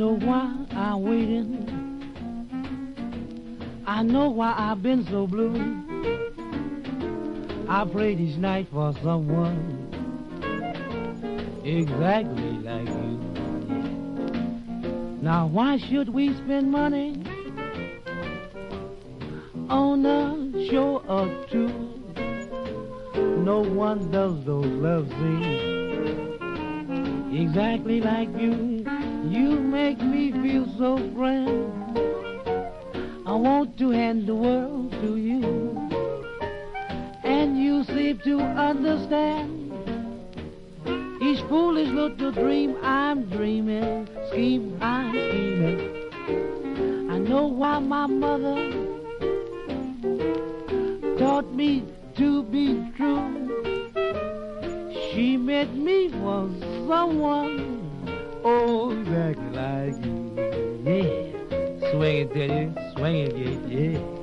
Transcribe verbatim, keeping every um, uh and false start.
know why I'm waiting. I know why I've been so blue. I prayed each night for someone exactly like you. Now why should we spend money on a show or two? No one does those love scenes exactly like you. You make me feel so grand. I want to hand the world to you, and you seem to understand each foolish little dream I'm dreaming, scheme I'm scheming. I know why my mother taught me to be true. She made me for someone, oh, exactly like you. Yeah, swing it, tell you, swing it, yeah, yeah.